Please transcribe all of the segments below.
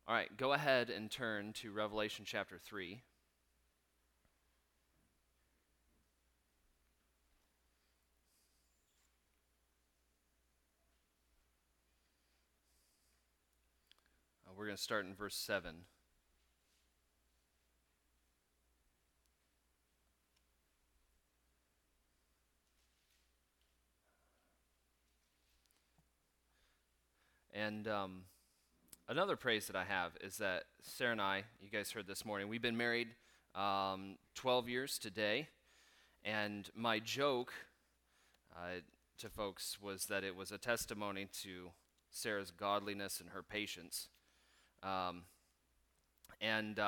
All right, go ahead and turn to Revelation chapter 3. We're going to start in verse 7. And another praise that I have is that Sarah and I, you guys heard this morning, we've been married 12 years today. And my joke to folks was that it was a testimony to Sarah's godliness and her patience. Um, and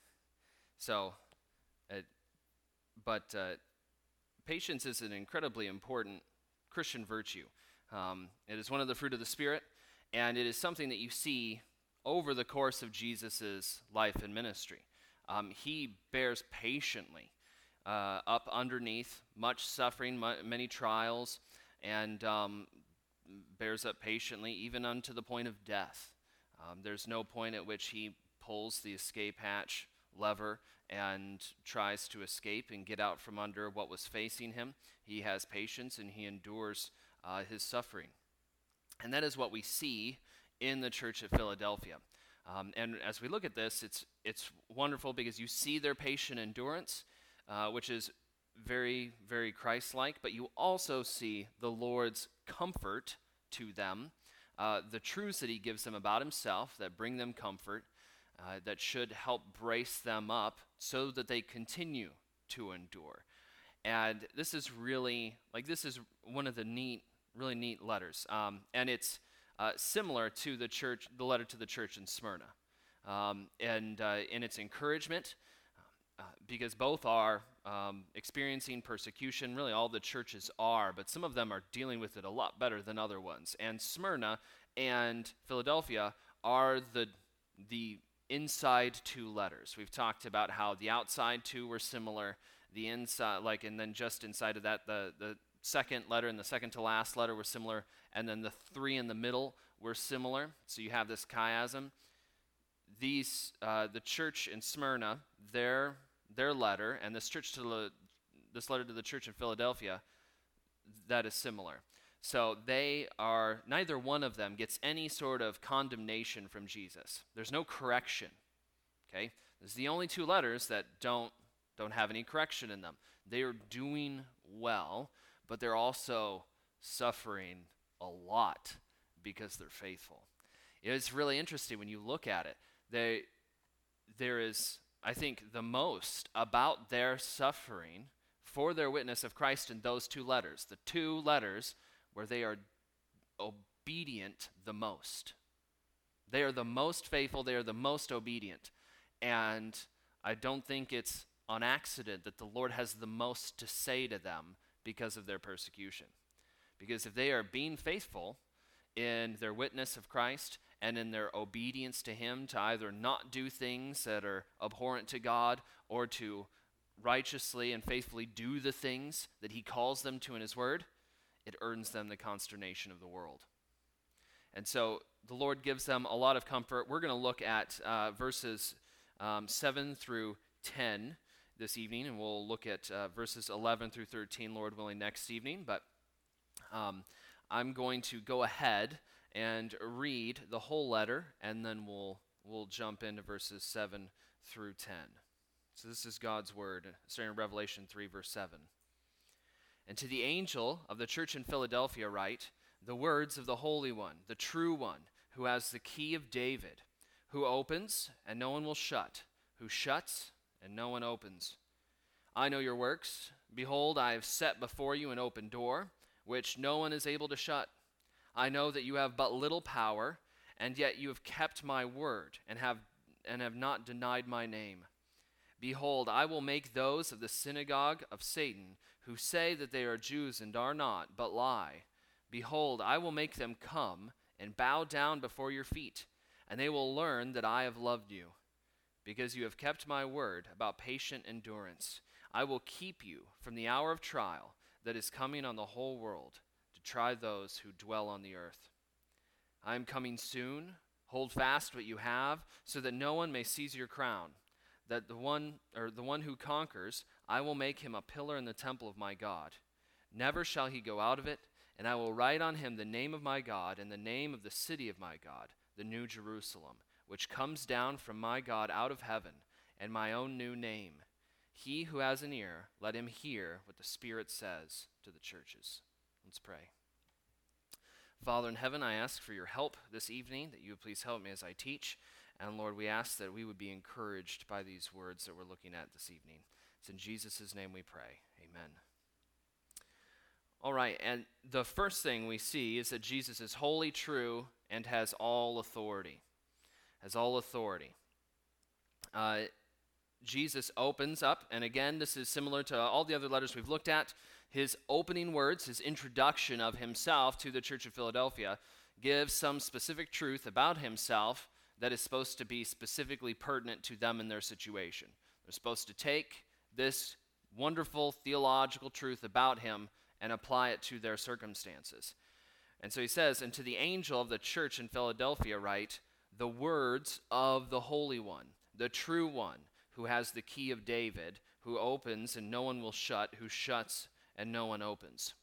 so, uh, but patience is an incredibly important Christian virtue. It is one of the fruit of the Spirit, and it is something that you see over the course of Jesus' life and ministry. He bears patiently up underneath much suffering, many trials, and bears up patiently even unto the point of death. There's no point at which he pulls the escape hatch lever and tries to escape and get out from under what was facing him. He has patience and he endures his suffering. And that is what we see in the church at Philadelphia. And as we look at this, it's wonderful because you see their patient endurance, which is very, very Christ-like, but you also see the Lord's comfort to them, the truths that he gives them about himself that bring them comfort, that should help brace them up so that they continue to endure. And this is really, this is one of the really neat letters. And it's similar to the letter to the church in Smyrna. And in its encouragement, because both are experiencing persecution. Really, all the churches are, but some of them are dealing with it a lot better than other ones. And Smyrna and Philadelphia are the inside two letters. We've talked about how the outside two were similar, the inside, and then just inside of that, the second letter and the second to last letter were similar, and then the three in the middle were similar. So you have this chiasm. The church in Smyrna, their letter, and this letter to the church in Philadelphia, that is similar. So neither one of them gets any sort of condemnation from Jesus. There's no correction. Okay, this is the only two letters that don't have any correction in them. They are doing well, but they're also suffering a lot because they're faithful. It's really interesting when you look at it. There is, I think, the most about their suffering for their witness of Christ in those two letters, the two letters where they are obedient the most. They are the most faithful, they are the most obedient. And I don't think it's on accident that the Lord has the most to say to them because of their persecution. Because if they are being faithful in their witness of Christ and in their obedience to him, to either not do things that are abhorrent to God or to righteously and faithfully do the things that he calls them to in his word, it earns them the consternation of the world. And so the Lord gives them a lot of comfort. We're going to look at verses 7 through 10 this evening, and we'll look at verses 11 through 13, Lord willing, next evening. But I'm going to go ahead and read the whole letter, and then we'll jump into verses 7 through 10. So this is God's word, starting in Revelation 3, verse 7. And to the angel of the church in Philadelphia write, the words of the Holy One, the true One, who has the key of David, who opens, and no one will shut, who shuts, and no one opens. I know your works. Behold, I have set before you an open door, which no one is able to shut. I know that you have but little power, and yet you have kept my word, and have not denied my name. Behold, I will make those of the synagogue of Satan, who say that they are Jews and are not, but lie. Behold, I will make them come and bow down before your feet, and they will learn that I have loved you. Because you have kept my word about patient endurance, I will keep you from the hour of trial that is coming on the whole world to try those who dwell on the earth. I am coming soon. Hold fast what you have, so that no one may seize your crown. That the one who conquers, I will make him a pillar in the temple of my God. Never shall he go out of it, and I will write on him the name of my God and the name of the city of my God, the New Jerusalem, which comes down from my God out of heaven, and my own new name. He who has an ear, let him hear what the Spirit says to the churches. Let's pray. Father in heaven, I ask for your help this evening, that you would please help me as I teach. And Lord, we ask that we would be encouraged by these words that we're looking at this evening. It's in Jesus' name we pray. Amen. All right, and the first thing we see is that Jesus is holy, true, and has all authority. Has all authority. Jesus opens up, and again, this is similar to all the other letters we've looked at. His opening words, his introduction of himself to the Church of Philadelphia, gives some specific truth about himself that is supposed to be specifically pertinent to them in their situation. They're supposed to take this wonderful theological truth about him and apply it to their circumstances. And so he says, and to the angel of the church in Philadelphia write, the words of the Holy One, the true one, who has the key of David, who opens and no one will shut, who shuts and no one opens.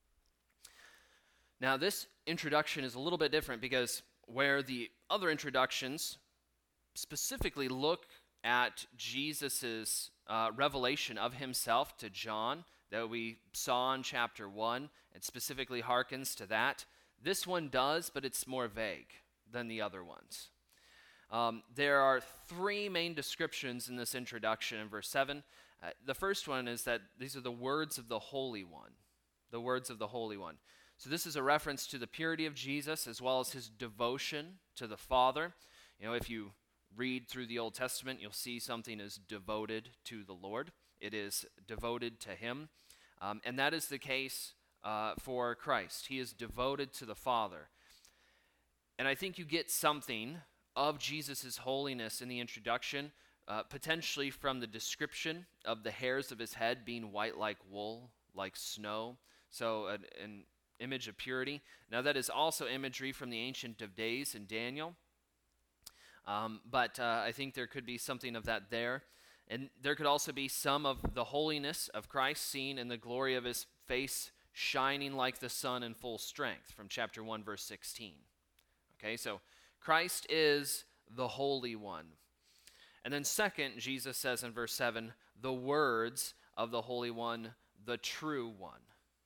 Now, this introduction is a little bit different because where the other introductions specifically look at Jesus' revelation of himself to John that we saw in chapter 1, it specifically harkens to that. This one does, but it's more vague than the other ones. There are three main descriptions in this introduction in verse 7. The first one is that these are the words of the Holy One. The words of the Holy One. So this is a reference to the purity of Jesus as well as his devotion to the Father. You know, if you read through the Old Testament, you'll see something is devoted to the Lord. It is devoted to him. And that is the case for Christ. He is devoted to the Father. And I think you get something of Jesus' holiness in the introduction, potentially from the description of the hairs of his head being white like wool, like snow. So an image of purity. Now that is also imagery from the Ancient of Days in Daniel. But I think there could be something of that there. And there could also be some of the holiness of Christ seen in the glory of his face shining like the sun in full strength from chapter 1, verse 16. Okay, so Christ is the Holy One. And then second, Jesus says in verse 7, the words of the Holy One, the true one.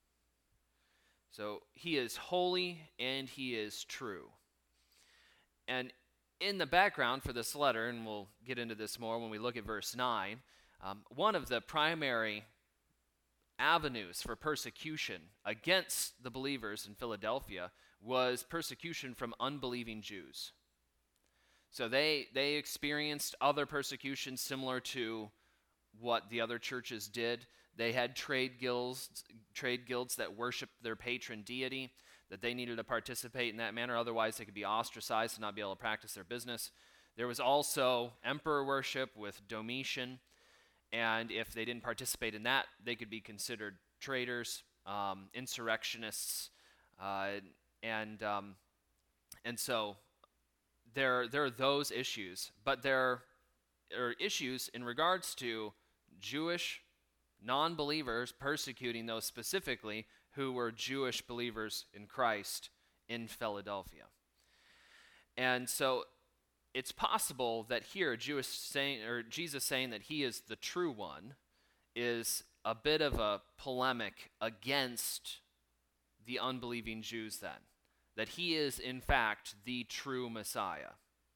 So he is holy and he is true. And in the background for this letter, and we'll get into this more when we look at verse 9, one of the primary avenues for persecution against the believers in Philadelphia was persecution from unbelieving Jews. So they experienced other persecutions similar to what the other churches did. They had trade guilds that worshiped their patron deity, that they needed to participate in that manner, otherwise they could be ostracized and not be able to practice their business. There was also emperor worship with Domitian, and if they didn't participate in that, they could be considered traitors, insurrectionists, and so there are those issues, but there are issues in regards to Jewish non-believers persecuting those specifically who were Jewish believers in Christ in Philadelphia. And so it's possible that here Jesus saying that he is the true one is a bit of a polemic against the unbelieving Jews then, that he is in fact the true Messiah.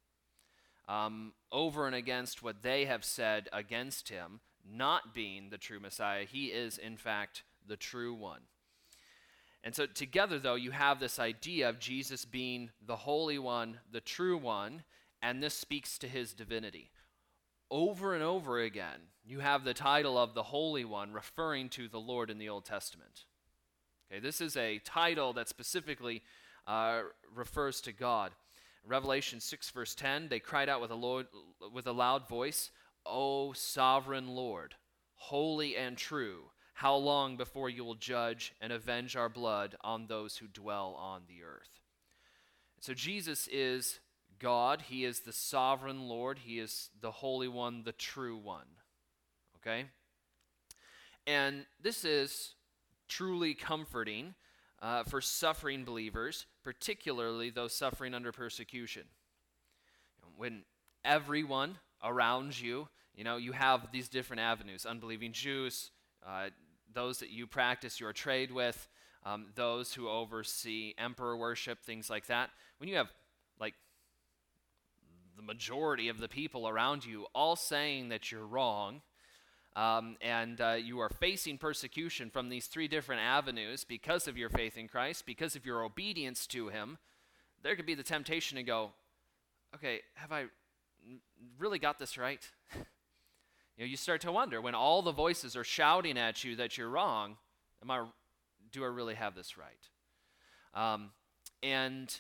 Over and against what they have said against him not being the true Messiah, he is in fact the true one. And so together, though, you have this idea of Jesus being the Holy One, the true one, and this speaks to his divinity. Over and over again, you have the title of the Holy One referring to the Lord in the Old Testament. Okay, this is a title that specifically refers to God. Revelation 6, verse 10, they cried out with a loud voice, "O sovereign Lord, holy and true, how long before you will judge and avenge our blood on those who dwell on the earth?" So Jesus is God. He is the sovereign Lord. He is the Holy One, the true one. Okay? And this is truly comforting for suffering believers, particularly those suffering under persecution. When everyone around you, you have these different avenues: unbelieving Jews, those that you practice your trade with, those who oversee emperor worship, things like that. When you have like the majority of the people around you all saying that you're wrong, and you are facing persecution from these three different avenues because of your faith in Christ, because of your obedience to him, there could be the temptation to go, okay, have I really got this right? You start to wonder, when all the voices are shouting at you that you're wrong, do I really have this right? And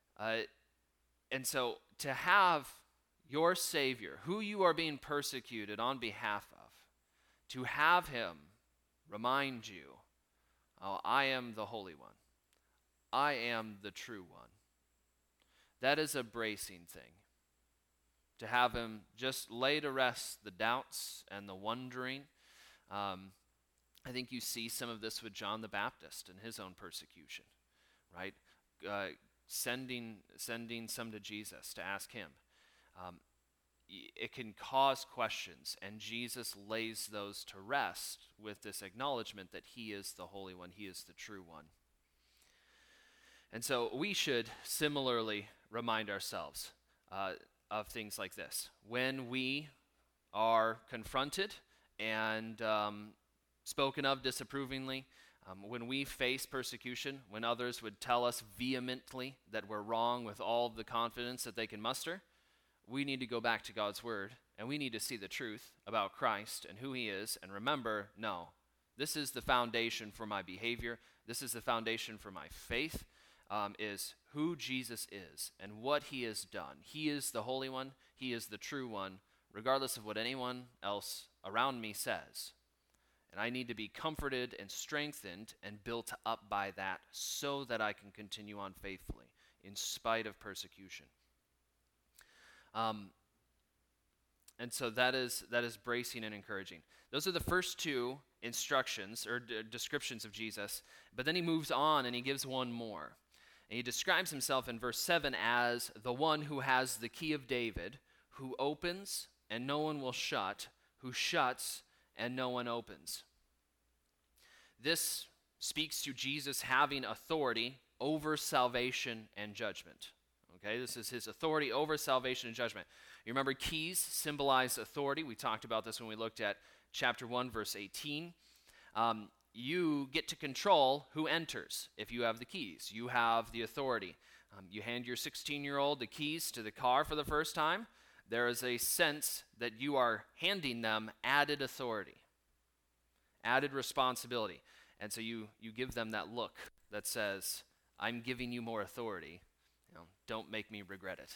so to have your Savior, who you are being persecuted on behalf of, to have him remind you, oh, I am the Holy One. I am the true one. That is a bracing thing. To have him just lay to rest the doubts and the wondering. I think you see some of this with John the Baptist and his own persecution, right? Sending some to Jesus to ask him. It can cause questions, and Jesus lays those to rest with this acknowledgement that he is the Holy One, he is the true one. And so we should similarly remind ourselves of things like this. When we are confronted and spoken of disapprovingly, when we face persecution, when others would tell us vehemently that we're wrong with all the confidence that they can muster, we need to go back to God's word, and we need to see the truth about Christ and who he is, and remember, no, this is the foundation for my behavior. This is the foundation for my faith, is who Jesus is and what he has done. He is the Holy One. He is the true one, regardless of what anyone else around me says. And I need to be comforted and strengthened and built up by that so that I can continue on faithfully in spite of persecution. And so that is bracing and encouraging. Those are the first two instructions or descriptions of Jesus. But then he moves on and he gives one more. And he describes himself in verse 7 as the one who has the key of David, who opens and no one will shut, who shuts and no one opens. This speaks to Jesus having authority over salvation and judgment. Okay, this is his authority over salvation and judgment. You remember keys symbolize authority. We talked about this when we looked at chapter 1, verse 18. You get to control who enters if you have the keys. You have the authority. You hand your 16-year-old the keys to the car for the first time. There is a sense that you are handing them added authority, added responsibility. And so you give them that look that says, I'm giving you more authority. Don't make me regret it.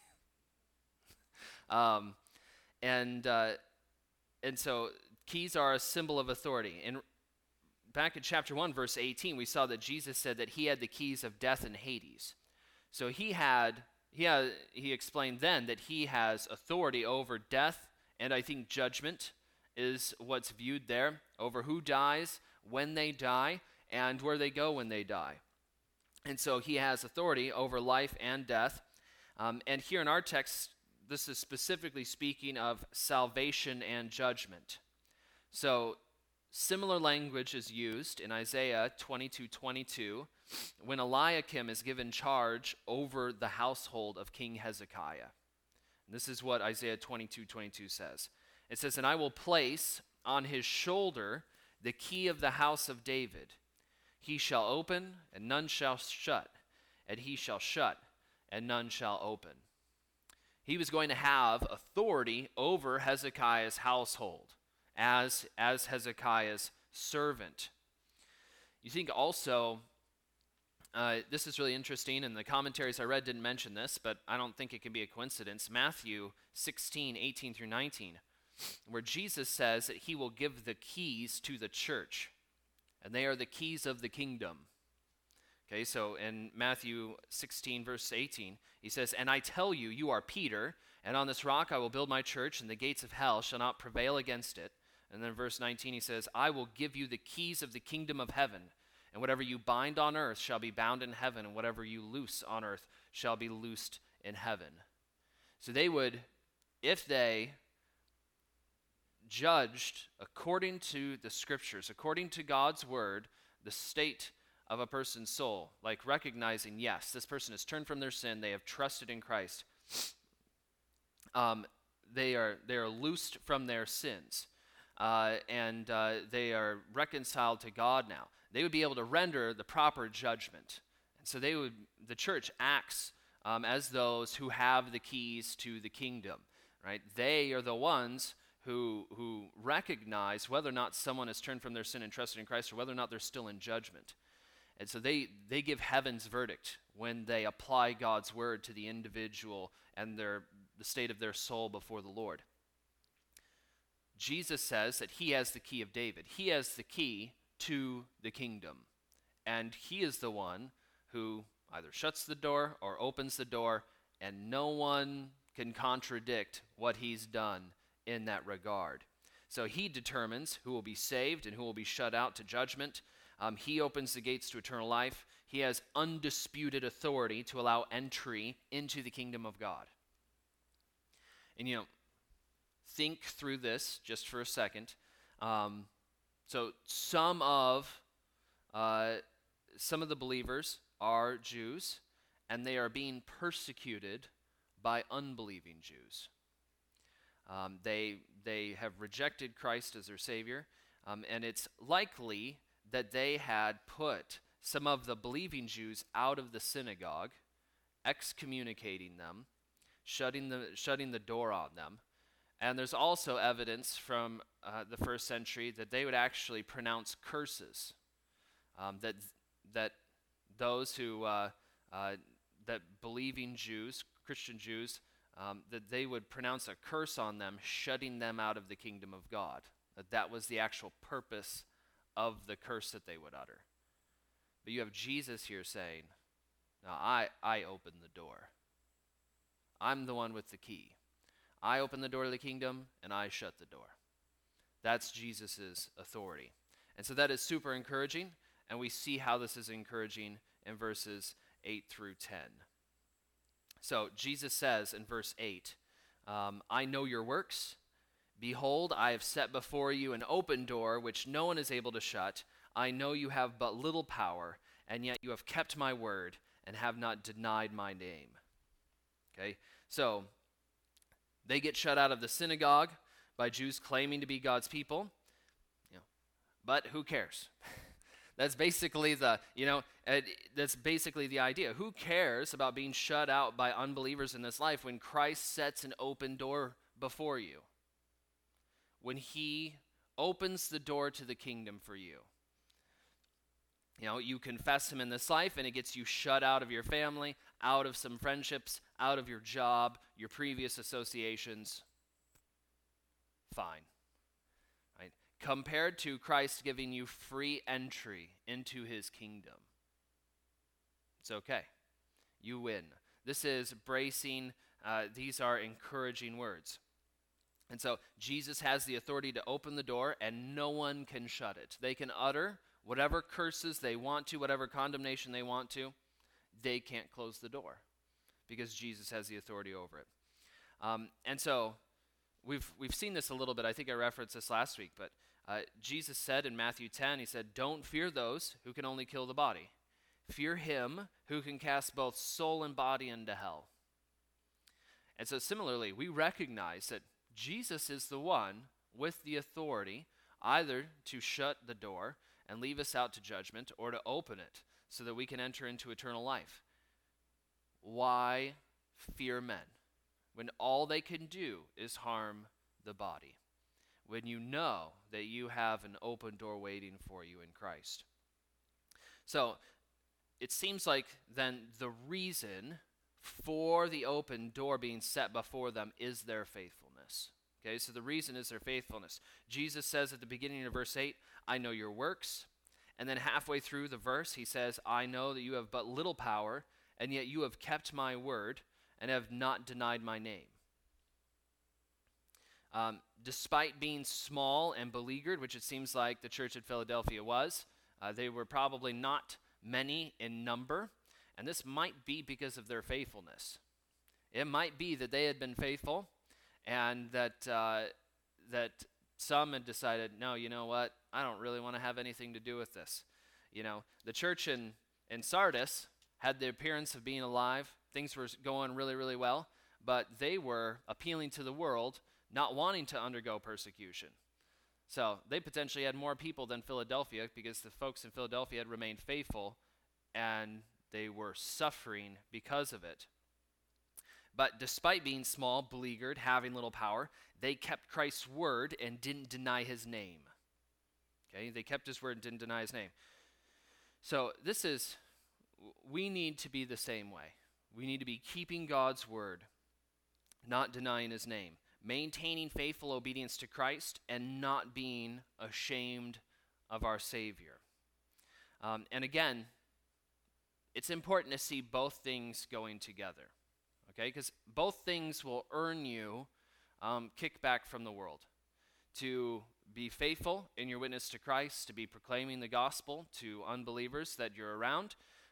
And so keys are a symbol of authority. And back in chapter 1, verse 18, we saw that Jesus said that he had the keys of death and Hades. So he explained then that he has authority over death, and I think judgment is what's viewed there, over who dies, when they die, and where they go when they die. And so he has authority over life and death. And here in our text, this is specifically speaking of salvation and judgment. So similar language is used in Isaiah 22:22 when Eliakim is given charge over the household of King Hezekiah. And this is what Isaiah 22:22 says. It says, and I will place on his shoulder the key of the house of David. He shall open, and none shall shut, and he shall shut, and none shall open. He was going to have authority over Hezekiah's household as Hezekiah's servant. You think also, this is really interesting, and the commentaries I read didn't mention this, but I don't think it can be a coincidence. Matthew 16:18 through 19, where Jesus says that he will give the keys to the church. And they are the keys of the kingdom. Okay, so in Matthew 16, verse 18, he says, "And I tell you, you are Peter, and on this rock I will build my church, and the gates of hell shall not prevail against it." And then verse 19, he says, "I will give you the keys of the kingdom of heaven, and whatever you bind on earth shall be bound in heaven, and whatever you loose on earth shall be loosed in heaven." So they would, if they judged according to the scriptures, according to God's word, the state of a person's soul, like recognizing, yes, this person has turned from their sin, they have trusted in Christ, they are loosed from their sins, and they are reconciled to God now. They would be able to render the proper judgment. And so the church acts as those who have the keys to the kingdom, right? They are the ones who recognize whether or not someone has turned from their sin and trusted in Christ, or whether or not they're still in judgment. And so they give heaven's verdict when they apply God's word to the individual and the state of their soul before the Lord. Jesus says that he has the key of David. He has the key to the kingdom. And he is the one who either shuts the door or opens the door, and no one can contradict what he's done in that regard. So he determines who will be saved and who will be shut out to judgment. He opens the gates to eternal life. He has undisputed authority to allow entry into the kingdom of God. And think through this just for a second. So some of the believers are Jews, and they are being persecuted by unbelieving Jews. They have rejected Christ as their Savior, and it's likely that they had put some of the believing Jews out of the synagogue, excommunicating them, shutting the door on them. And there's also evidence from the first century that they would actually pronounce curses, that those who that believing Jews, Christian Jews, that they would pronounce a curse on them, shutting them out of the kingdom of God. That was the actual purpose of the curse that they would utter. But you have Jesus here saying, "No, I open the door. I'm the one with the key. I open the door to the kingdom, and I shut the door." That's Jesus' authority. And so that is super encouraging, and we see how this is encouraging in verses 8 through 10. So Jesus says in verse 8, "I know your works. Behold, I have set before you an open door which no one is able to shut. I know you have but little power, and yet you have kept my word and have not denied my name." Okay, so they get shut out of the synagogue by Jews claiming to be God's people, but who cares? That's basically that's basically the idea. Who cares about being shut out by unbelievers in this life when Christ sets an open door before you? When he opens the door to the kingdom for you. You confess him in this life, and it gets you shut out of your family, out of some friendships, out of your job, your previous associations. Fine. Right? Compared to Christ giving you free entry into his kingdom, it's okay. You win. This is bracing. These are encouraging words. And so Jesus has the authority to open the door, and no one can shut it. They can utter whatever curses they want to, whatever condemnation they want to. They can't close the door because Jesus has the authority over it. And so we've seen this a little bit. I think I referenced this last week, but Jesus said in Matthew 10, he said, "Don't fear those who can only kill the body. Fear him who can cast both soul and body into hell." And so similarly, we recognize that Jesus is the one with the authority either to shut the door and leave us out to judgment, or to open it so that we can enter into eternal life. Why fear men when all they can do is harm the body? When you know that you have an open door waiting for you in Christ. So it seems like then the reason for the open door being set before them is their faithfulness. Okay, so the reason is their faithfulness. Jesus says at the beginning of verse 8, "I know your works, And then halfway through the verse, he says, I know that you have but little power, and yet you have kept my word and have not denied my name. Despite being small and beleaguered, which it seems like the church at Philadelphia was, they were probably not many in number, and this might be because of their faithfulness. It might be that they had been faithful, and that some had decided, no, you know what, I don't really want to have anything to do with this. The church in Sardis had the appearance of being alive. Things were going really, really well, but they were appealing to the world, not wanting to undergo persecution. So they potentially had more people than Philadelphia because the folks in Philadelphia had remained faithful, and they were suffering because of it. But despite being small, beleaguered, having little power, they kept Christ's word and didn't deny his name. Okay, they kept his word and didn't deny his name. So we need to be the same way. We need to be keeping God's word, not denying his name, maintaining faithful obedience to Christ, and not being ashamed of our Savior. And again, it's important to see both things going together, okay? Because both things will earn you kickback from the world. To be faithful in your witness to Christ, to be proclaiming the gospel to unbelievers that you're around,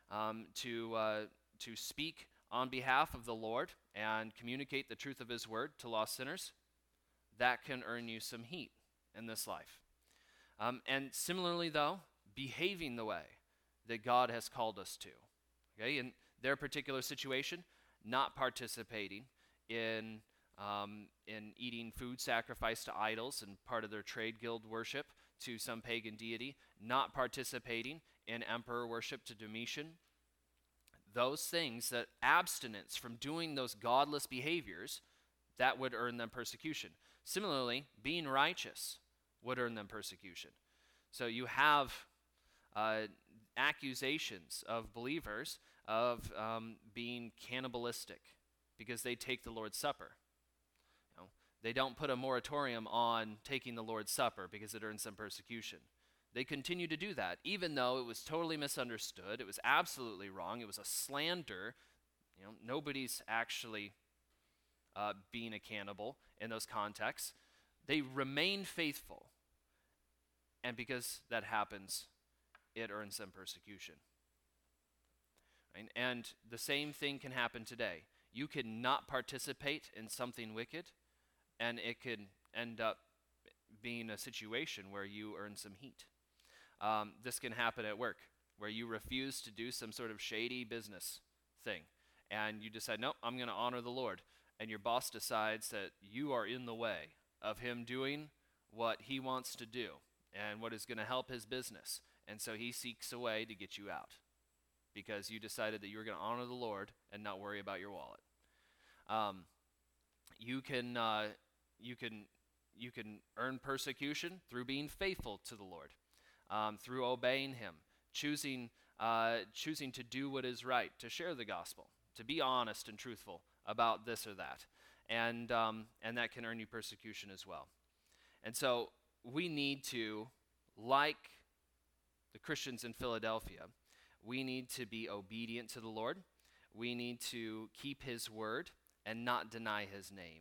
to speak on behalf of the Lord and communicate the truth of his word to lost sinners, that can earn you some heat in this life. And similarly, though, behaving the way that God has called us to. Okay, in their particular situation, not participating in eating food sacrificed to idols and part of their trade guild worship to some pagan deity, not participating in emperor worship to Domitian. Those things, that abstinence from doing those godless behaviors, that would earn them persecution. Similarly, being righteous would earn them persecution. So you have accusations of believers of being cannibalistic because they take the Lord's Supper. They don't put a moratorium on taking the Lord's Supper because it earns them persecution. They continue to do that, even though it was totally misunderstood. It was absolutely wrong. It was a slander. Nobody's actually being a cannibal in those contexts. They remain faithful, and because that happens, it earns them persecution. Right? And the same thing can happen today. You can not participate in something wicked, and it could end up being a situation where you earn some heat. This can happen at work, where you refuse to do some sort of shady business thing, and you decide, nope, I'm going to honor the Lord. And your boss decides that you are in the way of him doing what he wants to do and what is going to help his business. And so he seeks a way to get you out because you decided that you were going to honor the Lord and not worry about your wallet. You can earn persecution through being faithful to the Lord, through obeying him, choosing to do what is right, to share the gospel, to be honest and truthful about this or that, and that can earn you persecution as well. And so we need to, like the Christians in Philadelphia, we need to be obedient to the Lord. We need to keep his word and not deny his name.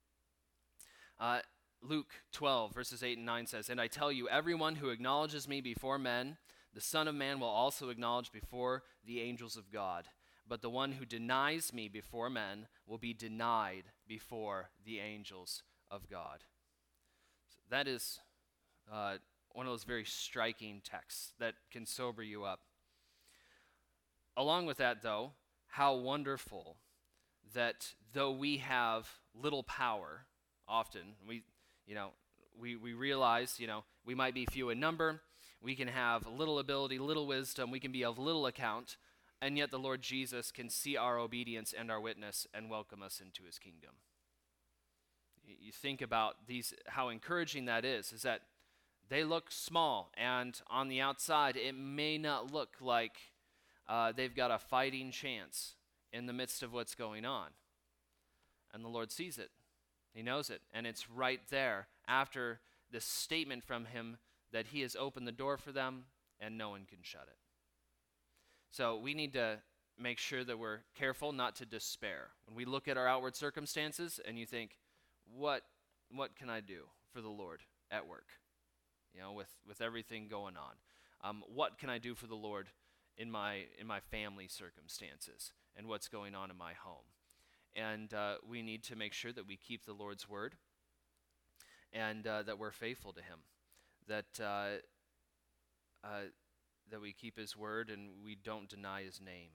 Luke 12, verses 8 and 9 says, "And I tell you, everyone who acknowledges me before men, the Son of Man will also acknowledge before the angels of God. But the one who denies me before men will be denied before the angels of God." So that is one of those very striking texts that can sober you up. Along with that, though, how wonderful that though we have little power, often we realize, we might be few in number, we can have little ability, little wisdom, we can be of little account, and yet the Lord Jesus can see our obedience and our witness and welcome us into his kingdom. You think about these, how encouraging that is that they look small, and on the outside it may not look like they've got a fighting chance in the midst of what's going on. And the Lord sees it. He knows it. And it's right there after this statement from him that he has opened the door for them, and no one can shut it. So we need to make sure that we're careful not to despair. When we look at our outward circumstances and you think, what can I do for the Lord at work? With everything going on. What can I do for the Lord in my family circumstances and what's going on in my home? And we need to make sure that we keep the Lord's word and that we're faithful to him, that we keep his word and we don't deny his name.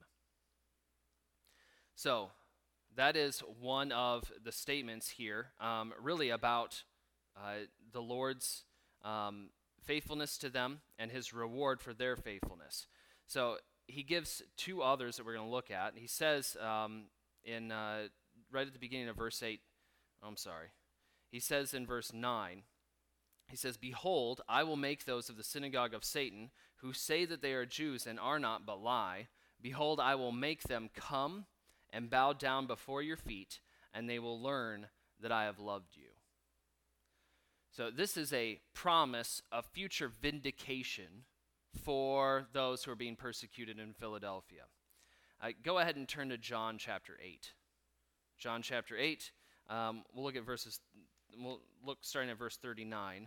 So that is one of the statements here, really about the Lord's faithfulness to them and his reward for their faithfulness. So he gives two others that we're going to look at. He says right at the beginning of verse 8, he says in verse 9, he says, "Behold, I will make those of the synagogue of Satan who say that they are Jews and are not but lie. Behold, I will make them come and bow down before your feet, and they will learn that I have loved you." So this is a promise of future vindication for those who are being persecuted in Philadelphia. Go ahead and turn to John chapter 8. John chapter 8, we'll look starting at verse 39.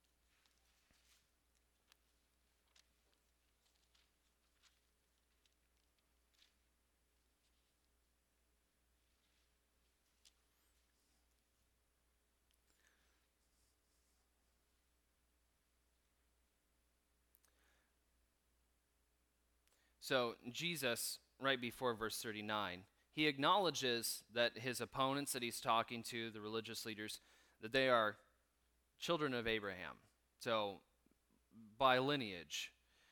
So Jesus, right before verse 39, he acknowledges that his opponents that he's talking to, the religious leaders, that they are children of Abraham, so by lineage.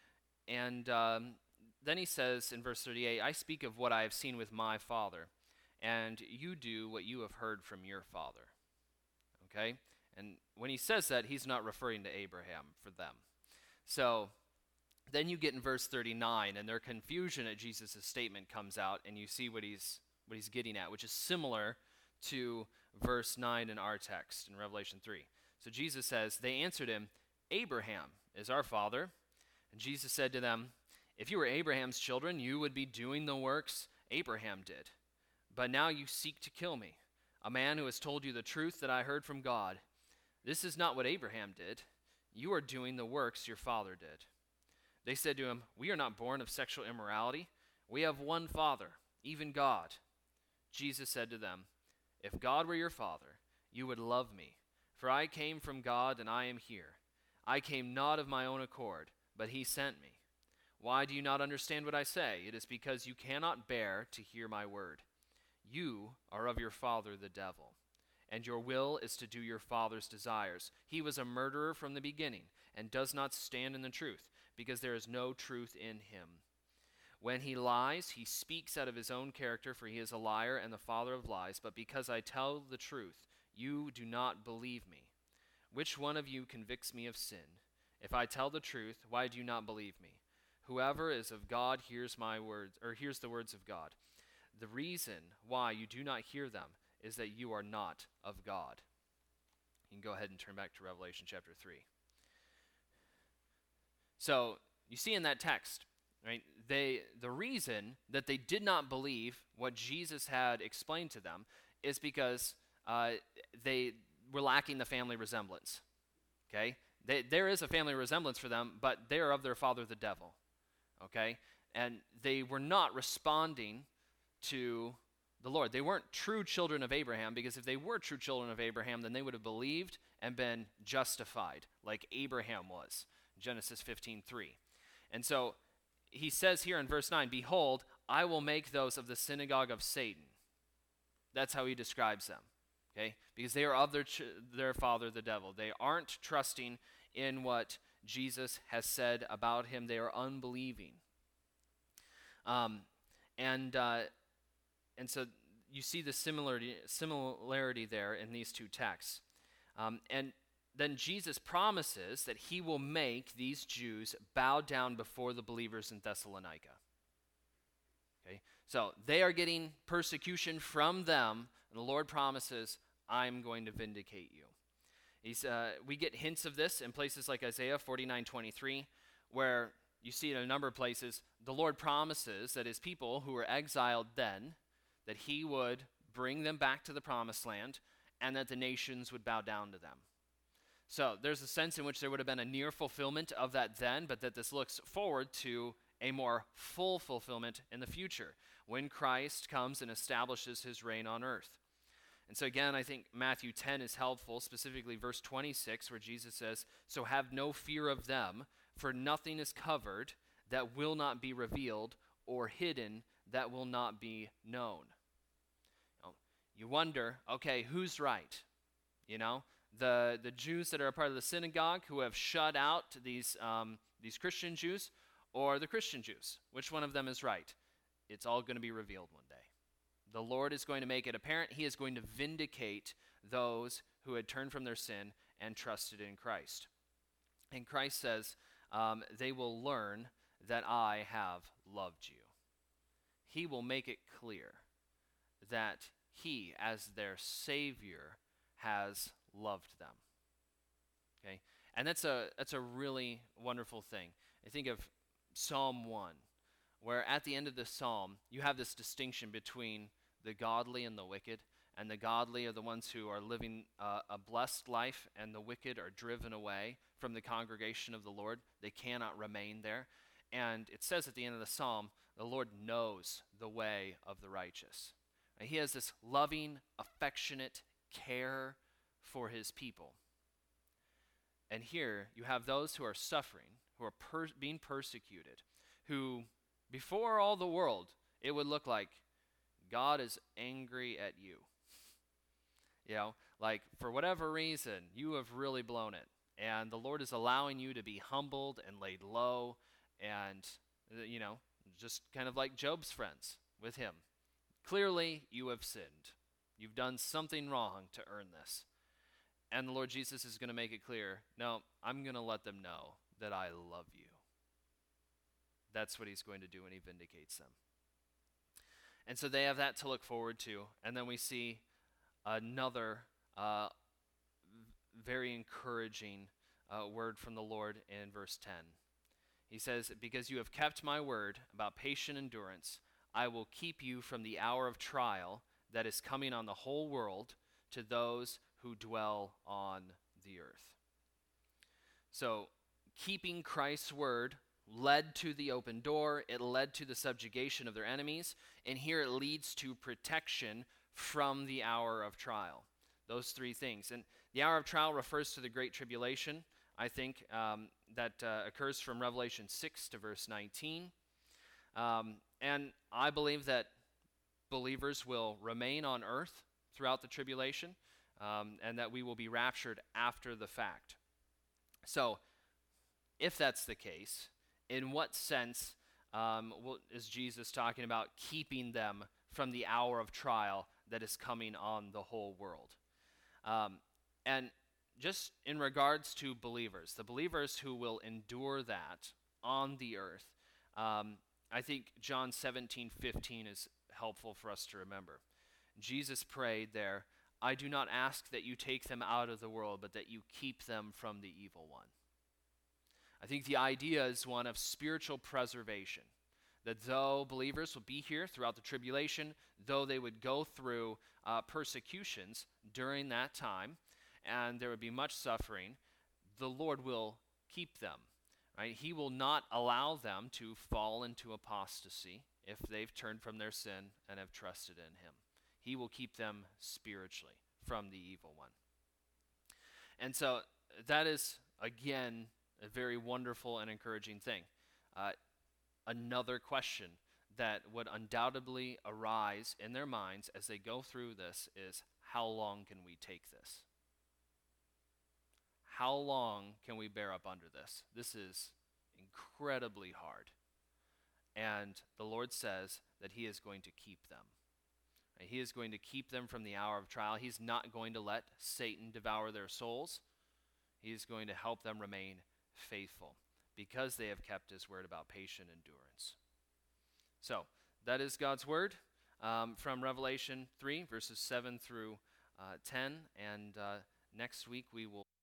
And then he says in verse 38, "I speak of what I have seen with my father, and you do what you have heard from your father." Okay? And when he says that, he's not referring to Abraham for them. So then you get in verse 39, and their confusion at Jesus' statement comes out, and you see what he's getting at, which is similar to verse 9 in our text in Revelation 3. So Jesus says, "They answered him, 'Abraham is our father.' And Jesus said to them, 'If you were Abraham's children, you would be doing the works Abraham did. But now you seek to kill me, a man who has told you the truth that I heard from God. This is not what Abraham did. You are doing the works your father did.' They said to him, 'We are not born of sexual immorality. We have one Father, even God.' Jesus said to them, 'If God were your Father, you would love me, for I came from God and I am here. I came not of my own accord, but he sent me. Why do you not understand what I say? It is because you cannot bear to hear my word. You are of your father the devil, and your will is to do your father's desires. He was a murderer from the beginning and does not stand in the truth, because there is no truth in him. When he lies, he speaks out of his own character, for he is a liar and the father of lies. But because I tell the truth, you do not believe me. Which one of you convicts me of sin? If I tell the truth, why do you not believe me? Whoever is of God hears my words, or hears the words of God. The reason why you do not hear them is that you are not of God." You can go ahead and turn back to Revelation chapter 3. So you see in that text, right, the reason that they did not believe what Jesus had explained to them is because they were lacking the family resemblance. Okay? There is a family resemblance for them, but they are of their father the devil. Okay? And they were not responding to the Lord. They weren't true children of Abraham, because if they were true children of Abraham, then they would have believed and been justified like Abraham was. Genesis 15:3. And so he says here in verse 9, "Behold, I will make those of the synagogue of Satan." That's how he describes them. Okay? Because they are of their father the devil. They aren't trusting in what Jesus has said about him. They are unbelieving. And so you see the similarity there in these two texts. And then Jesus promises that he will make these Jews bow down before the believers in Thessalonica. Okay? So they are getting persecution from them, and the Lord promises, "I'm going to vindicate you." We get hints of this in places like Isaiah 49:23, where you see it in a number of places, the Lord promises that his people who were exiled then, that he would bring them back to the promised land, and that the nations would bow down to them. So there's a sense in which there would have been a near fulfillment of that then, but that this looks forward to a more full fulfillment in the future, when Christ comes and establishes his reign on earth. And so again, I think Matthew 10 is helpful, specifically verse 26, where Jesus says, "So have no fear of them, for nothing is covered that will not be revealed, or hidden that will not be known." You wonder, okay, who's right? The Jews that are a part of the synagogue who have shut out these Christian Jews, or the Christian Jews? Which one of them is right? It's all going to be revealed one day. The Lord is going to make it apparent. He is going to vindicate those who had turned from their sin and trusted in Christ. And Christ says, they will learn that I have loved you. He will make it clear that he, as their Savior, has loved them. Okay? And that's a really wonderful thing. I think of Psalm 1, where at the end of the psalm, you have this distinction between the godly and the wicked, and the godly are the ones who are living a blessed life, and the wicked are driven away from the congregation of the Lord. They cannot remain there. And it says at the end of the psalm, the Lord knows the way of the righteous. And he has this loving, affectionate care for his people. And here you have those who are suffering, who are being persecuted, who before all the world, it would look like God is angry at you. Like for whatever reason, you have really blown it. And the Lord is allowing you to be humbled and laid low and, just kind of like Job's friends with him. Clearly, you have sinned. You've done something wrong to earn this. And the Lord Jesus is going to make it clear, no, I'm going to let them know that I love you. That's what he's going to do when he vindicates them. And so they have that to look forward to. And then we see another very encouraging word from the Lord in verse 10. He says, "Because you have kept my word about patient endurance, I will keep you from the hour of trial that is coming on the whole world to those who dwell on the earth." So, keeping Christ's word led to the open door. It led to the subjugation of their enemies. And here it leads to protection from the hour of trial. Those three things. And the hour of trial refers to the Great Tribulation, I think, that occurs from Revelation 6 to verse 19. And I believe that believers will remain on earth throughout the tribulation, and that we will be raptured after the fact. So, if that's the case, in what sense is Jesus talking about keeping them from the hour of trial that is coming on the whole world? And just in regards to believers, the believers who will endure that on the earth, I think John 17:15 is helpful for us to remember. Jesus prayed there, "I do not ask that you take them out of the world, but that you keep them from the evil one." I think the idea is one of spiritual preservation, that though believers will be here throughout the tribulation, though they would go through persecutions during that time, and there would be much suffering, the Lord will keep them. Right? He will not allow them to fall into apostasy if they've turned from their sin and have trusted in him. He will keep them spiritually from the evil one. And so that is, again, a very wonderful and encouraging thing. Another question that would undoubtedly arise in their minds as they go through this is, how long can we take this? How long can we bear up under this? This is incredibly hard. And the Lord says that he is going to keep them. He is going to keep them from the hour of trial. He's not going to let Satan devour their souls. He is going to help them remain faithful because they have kept his word about patient endurance. So, that is God's word from Revelation 3, verses 7 through 10. And next week we will